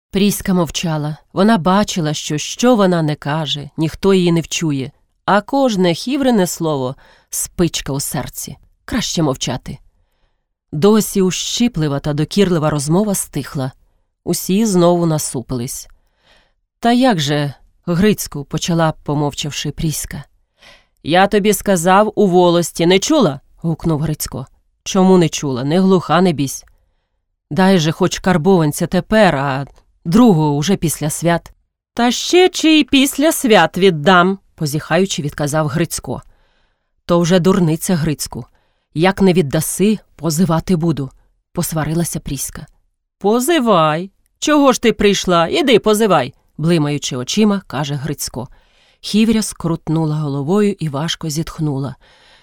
Пріська мовчала. Вона бачила, що вона не каже, ніхто її не вчує. А кожне хіврине слово – спичка у серці. Краще мовчати. Досі ущіплива та докірлива розмова стихла. Усі знову насупились. «Та як же, Грицьку?» – почала, помовчавши, Пріська. «Я тобі сказав у волості, не чула?» – гукнув Грицько. «Чому не чула? Не глуха, не бійсь. Дай же хоч карбованця тепер, а другого уже після свят». «Та ще чи й після свят віддам», – позіхаючи, відказав Грицько. «То вже дурниця, Грицьку. Як не віддаси, позивати буду», – посварилася Пріська. «Позивай. Чого ж ти прийшла? Іди позивай», – блимаючи очима, каже Грицько. Хівря скрутнула головою і важко зітхнула.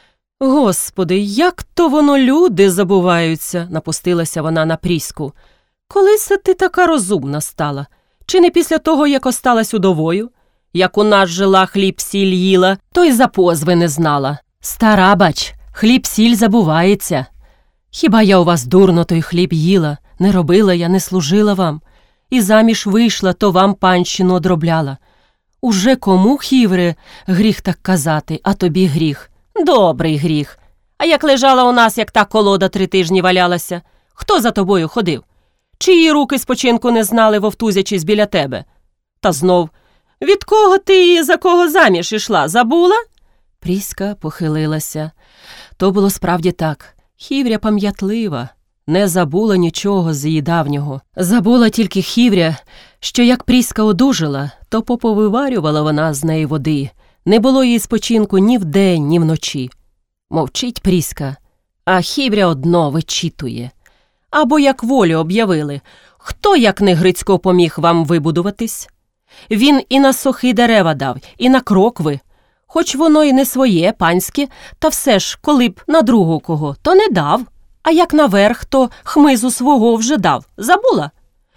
«Господи, як то воно люди забуваються!» – напустилася вона на Пріську. «Коли се ти така розумна стала? Чи не після того, як осталась удовою? Як у нас жила, хліб-сіль їла, то й за позви не знала. Стара, бач, хліб-сіль забувається. Хіба я у вас дурно той хліб їла? Не робила я, не служила вам. І заміж вийшла, то вам панщину одробляла. Уже кому, Хівре, гріх так казати, а тобі гріх? Добрий гріх. А як лежала у нас, як та колода 3 тижні валялася? Хто за тобою ходив? Чиї руки спочинку не знали, вовтузячись біля тебе? Та знов, від кого ти і за кого заміж ішла, забула?» Пріська похилилася. То було справді так. Хівря пам'ятлива. Не забула нічого з її давнього. Забула тільки Хівря, що як Пріська одужала, то поповиварювала вона з неї води. Не було їй спочинку ні вдень, ні вночі. Мовчить Пріська, а Хівря одно вичитує. Або як волю об'явили. Хто, як не Грицько, поміг вам вибудуватись? Він і на сохи дерева дав, і на крокви. Хоч воно і не своє, панське, та все ж, коли б на другу кого, то не дав. А як наверх, то хмизу свого вже дав. Забула?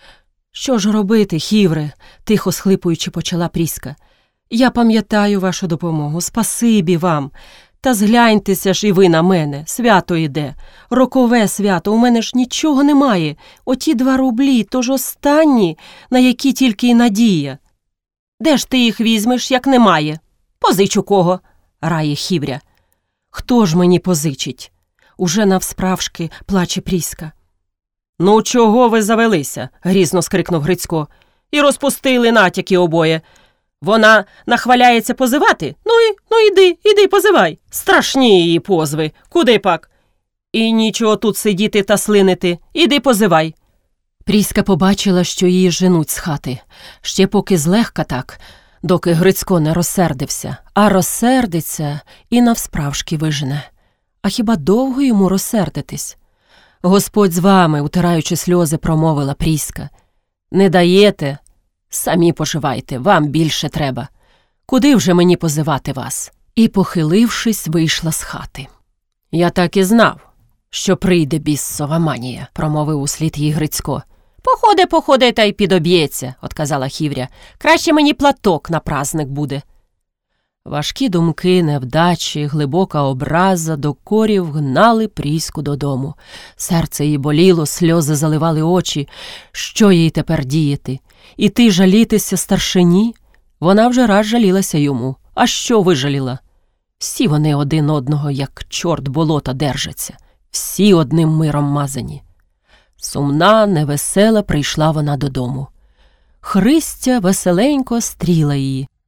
«Що ж робити, Хівре?» – тихо схлипуючи почала Пріська. «Я пам'ятаю вашу допомогу, спасибі вам. Та згляньтеся ж і ви на мене, свято йде. Рокове свято, у мене ж нічого немає. Оті 2 рублі, то ж останні, на які тільки й надія. Де ж ти їх візьмеш, як немає? Позич у кого?» – рає Хівря. «Хто ж мені позичить?» – уже навсправжки плаче Пріська. «Ну чого ви завелися?» – грізно скрикнув Грицько. «І розпустили натяки обоє. Вона нахваляється позивати? Ну іди позивай. Страшні її позви. Куди пак? І нічого тут сидіти та слинити. Іди позивай». Пріська побачила, що її женуть з хати. Ще поки злегка так, доки Грицько не розсердився. А розсердиться і навсправжки вижене. А хіба довго йому розсердитись? «Господь з вами», – утираючи сльози, промовила Пріська. «Не даєте? Самі поживайте, вам більше треба. Куди вже мені позивати вас?» І, похилившись, вийшла з хати. «Я так і знав, що прийде бісова манія», – промовив услід їй Грицько. Походи, та й підоб'ється», – отказала Хівря. «Краще мені платок на праздник буде». Важкі думки, невдачі, глибока образа докорів гнали Пріську додому. Серце її боліло, сльози заливали очі. Що їй тепер діяти? Іти жалітися старшині? Вона вже раз жалілася йому. А що вижаліла? Всі вони один одного, як чорт болота, держаться. Всі одним миром мазані. Сумна, невесела прийшла вона додому. Христя веселенько стріла її.